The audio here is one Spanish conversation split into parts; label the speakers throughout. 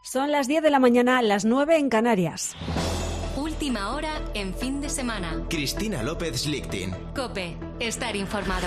Speaker 1: Son las 10 de la mañana, las 9 en Canarias.
Speaker 2: Última hora en fin de semana.
Speaker 3: Cristina López Lichting.
Speaker 2: COPE. Estar informado.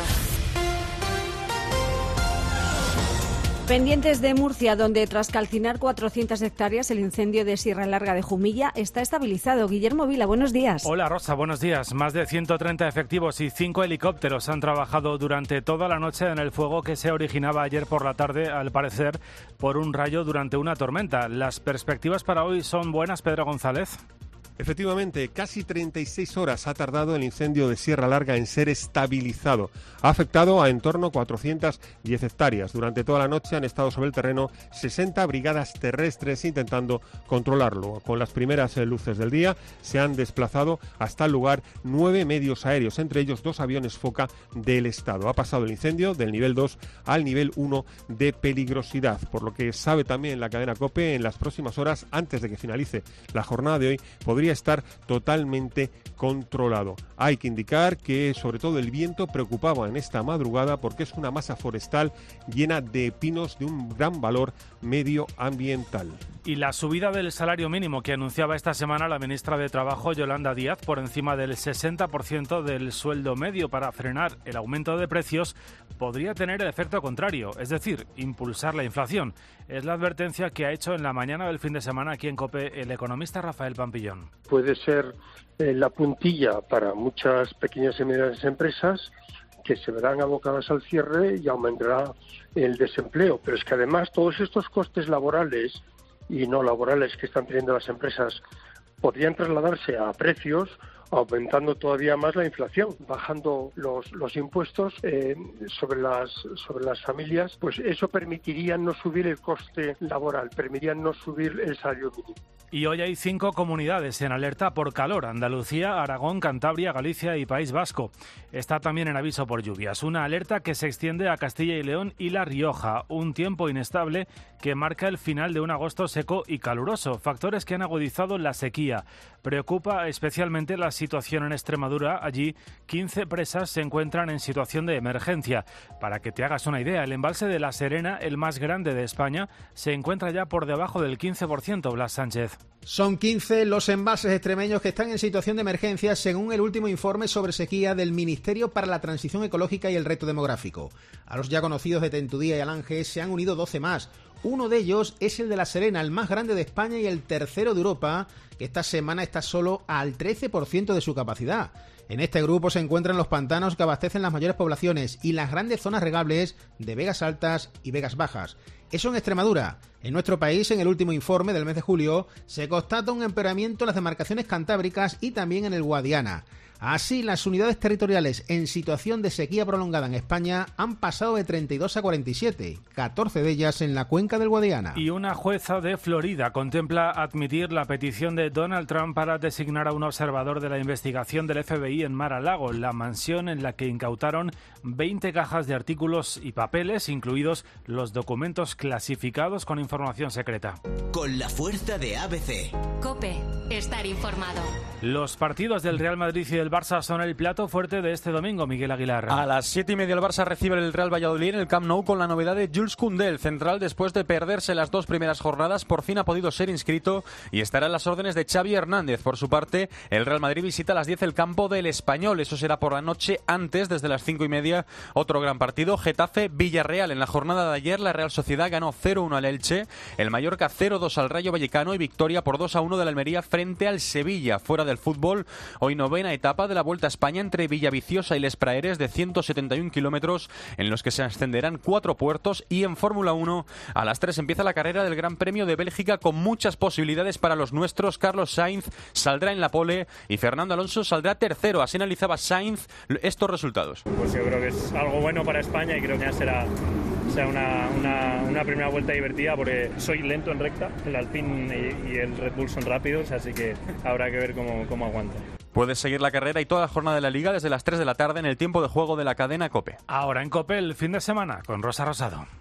Speaker 1: Pendientes de Murcia, donde tras calcinar 400 hectáreas, el incendio de Sierra Larga de Jumilla está estabilizado. Guillermo Vila, buenos días.
Speaker 4: Hola Rosa, buenos días. Más de 130 efectivos y 5 helicópteros han trabajado durante toda la noche en el fuego que se originaba ayer por la tarde, al parecer, por un rayo durante una tormenta. Las perspectivas para hoy son buenas, Pedro González.
Speaker 5: Efectivamente, casi 36 horas ha tardado el incendio de Sierra Larga en ser estabilizado. Ha afectado a en torno a 410 hectáreas. Durante toda la noche han estado sobre el terreno 60 brigadas terrestres intentando controlarlo. Con las primeras luces del día se han desplazado hasta el lugar 9 medios aéreos, entre ellos 2 aviones Foca del Estado. Ha pasado el incendio del nivel 2 al nivel 1 de peligrosidad, por lo que sabe también la cadena COPE, en las próximas horas, antes de que finalice la jornada de hoy, podría estar totalmente controlado. Hay que indicar que sobre todo el viento preocupaba en esta madrugada porque es una masa forestal llena de pinos de un gran valor medioambiental.
Speaker 4: Y la subida del salario mínimo que anunciaba esta semana la ministra de Trabajo, Yolanda Díaz, por encima del 60% del sueldo medio para frenar el aumento de precios, podría tener el efecto contrario, es decir, impulsar la inflación. Es la advertencia que ha hecho en la mañana del fin de semana aquí en COPE el economista Rafael Pampillón.
Speaker 6: Puede ser la puntilla para muchas pequeñas y medianas empresas que se verán abocadas al cierre y aumentará el desempleo. Pero es que además todos estos costes laborales y no laborales que están teniendo las empresas podrían trasladarse a precios, aumentando todavía más la inflación, bajando los impuestos sobre las familias, pues eso permitiría no subir el coste laboral, permitiría no subir el salario mínimo.
Speaker 4: Y hoy hay 5 comunidades en alerta por calor: Andalucía, Aragón, Cantabria, Galicia y País Vasco. Está también en aviso por lluvias. Una alerta que se extiende a Castilla y León y La Rioja. Un tiempo inestable que marca el final de un agosto seco y caluroso. Factores que han agudizado la sequía. Preocupa especialmente la situación en Extremadura. Allí 15 presas se encuentran en situación de emergencia. Para que te hagas una idea, el embalse de La Serena, el más grande de España, se encuentra ya por debajo del 15%, Blas Sánchez.
Speaker 7: Son 15 los embalses extremeños que están en situación de emergencia según el último informe sobre sequía del Ministerio para la Transición Ecológica y el Reto Demográfico. A los ya conocidos de Tentudía y Alange se han unido 12 más. Uno de ellos es el de La Serena, el más grande de España y el tercero de Europa, que esta semana está solo al 13% de su capacidad. En este grupo se encuentran los pantanos que abastecen las mayores poblaciones y las grandes zonas regables de Vegas Altas y Vegas Bajas. Eso en Extremadura. En nuestro país, en el último informe del mes de julio, se constata un empeoramiento en las demarcaciones cantábricas y también en el Guadiana. Así, las unidades territoriales en situación de sequía prolongada en España han pasado de 32 a 47, 14 de ellas en la cuenca del Guadiana.
Speaker 4: Y una jueza de Florida contempla admitir la petición de Donald Trump para designar a un observador de la investigación del FBI en Mar-a-Lago, la mansión en la que incautaron 20 cajas de artículos y papeles, incluidos los documentos clasificados con información secreta.
Speaker 3: Con la fuerza de ABC.
Speaker 2: COPE. Estar informado.
Speaker 4: Los partidos del Real Madrid y del Barça son el plato fuerte de este domingo, Miguel Aguilar.
Speaker 8: A las 7:30 el Barça recibe el Real Valladolid en el Camp Nou con la novedad de Jules Koundé, el central, después de perderse las 2 primeras jornadas, por fin ha podido ser inscrito y estará en las órdenes de Xavi Hernández. Por su parte, el Real Madrid visita a las 10 el campo del Español, eso será por la noche. Antes, desde las 5:30, otro gran partido, Getafe-Villarreal. En la jornada de ayer, la Real Sociedad ganó 0-1 al Elche, el Mallorca 0-2 al Rayo Vallecano y victoria por 2-1 de la Almería frente al Sevilla. Fuera del fútbol, hoy novena etapa de la Vuelta a España entre Villaviciosa y Les Praeres, de 171 kilómetros, en los que se ascenderán 4 puertos. Y en Fórmula 1, a las 3 empieza la carrera del Gran Premio de Bélgica, con muchas posibilidades para los nuestros. Carlos Sainz saldrá en la pole y Fernando Alonso saldrá tercero. Así analizaba Sainz estos resultados.
Speaker 9: Pues yo creo que es algo bueno para España y creo que será una primera vuelta divertida, porque soy lento en recta, el Alpine y el Red Bull son rápidos, así que habrá que ver cómo aguanta.
Speaker 8: Puedes seguir la carrera y toda la jornada de la Liga desde las 3 de la tarde en el tiempo de juego de la cadena COPE.
Speaker 4: Ahora en COPE, el fin de semana con Rosa Rosado.